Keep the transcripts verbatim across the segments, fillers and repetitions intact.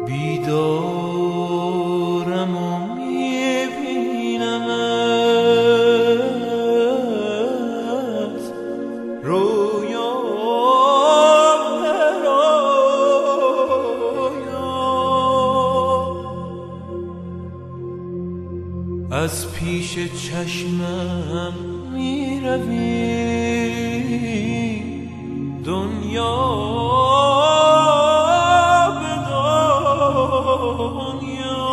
بیدارم و میبینمت رویا به رویا، از پیش چشمم میروی دنیا به دنیا،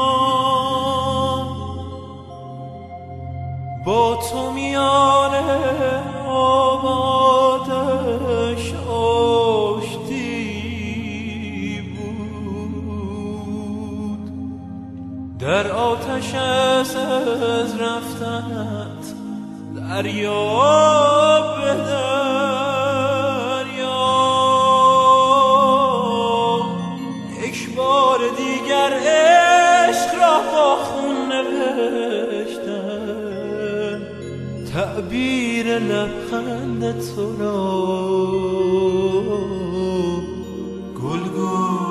با تو میان آبادش آشتی بود، در آتش از رفتنت دریا به دریا، یک بار دیگر عشق را با خون نوشتم، تعبیر لبخند تو را گلگون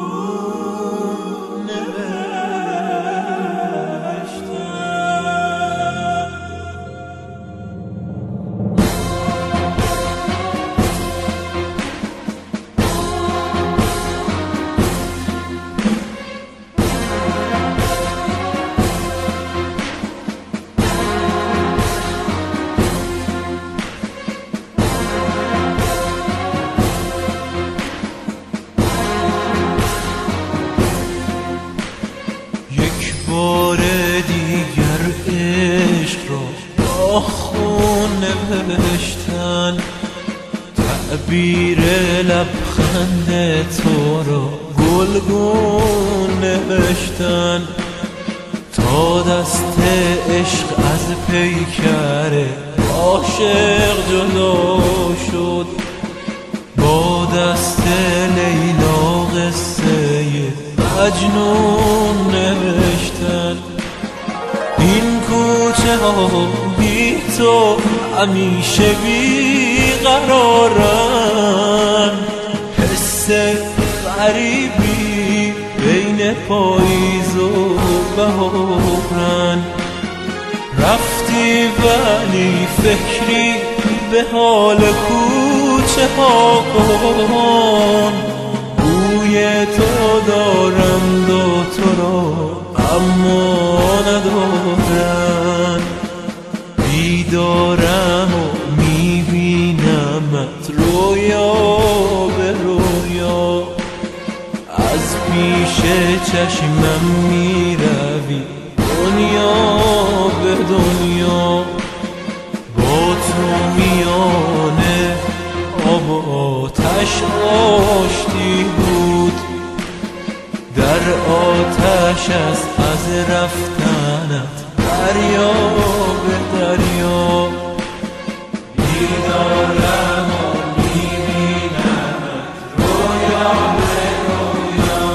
بار دیگر عشق را با خون نوشتن، تعبیر لبخند تو را گلگون نوشتن، تا دست عشق از پیکر عاشق جدا شد، با دست لیلا قصه مجنون نوشتن. این کوچه ها بی تو همیشه بی قرارن، حس غریبی بین پاییز و بهارن، رفتی ولی فکری به حال کوچه ها کن، بوی تو دارم دو تو را اما ندارم، بیدارم و میبینمت رویا به رویا، از پیش چشمم میروی دنیا به دنیا، با تو میانه آب و آتش آشتی بود، در آتش است از رفتنت دریا به دریا، بیدارم و میبینمت رویا به رویا،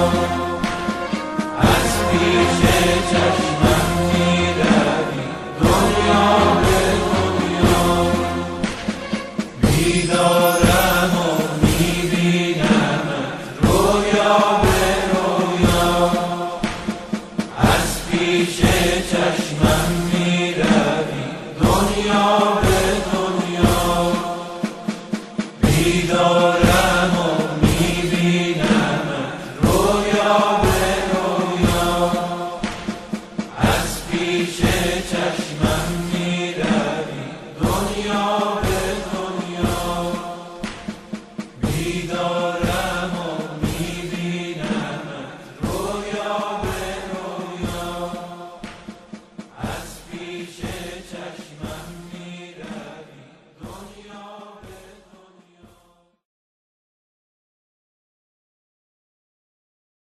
از پیش چشمم میروی دنیا به دنیا، بیدارم و میبینمت رویا به رویا، از پیش چشمم میروی دنیا به دنیا، بیدارم و میبینمت رویا به رویا، از پیش چشمم